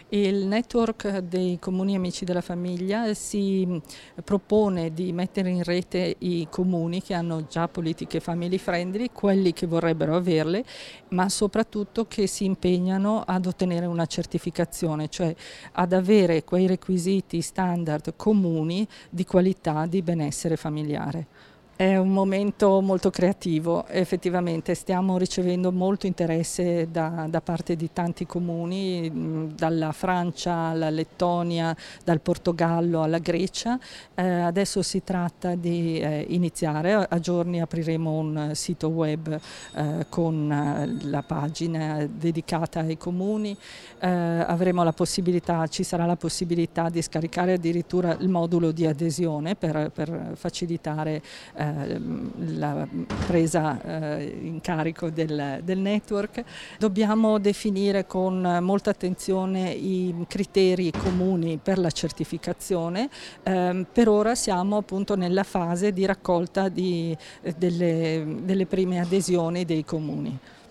Il network dei comuni amici della famiglia si propone di mettere in rete i comuni che hanno già politiche family friendly, quelli che vorrebbero averle, ma soprattutto che si impegnano ad ottenere una certificazione, cioè ad avere quei requisiti standard comuni di qualità di benessere familiare. È un momento molto creativo, effettivamente stiamo ricevendo molto interesse da parte di tanti comuni, dalla Francia alla Lettonia, dal Portogallo alla Grecia. Adesso si tratta di iniziare, a giorni apriremo un sito web con la pagina dedicata ai comuni, avremo la possibilità, ci sarà la possibilità di scaricare addirittura il modulo di adesione per facilitare la presa in carico del network. Dobbiamo definire con molta attenzione i criteri comuni per la certificazione. Per ora siamo appunto nella fase di raccolta delle prime adesioni dei comuni.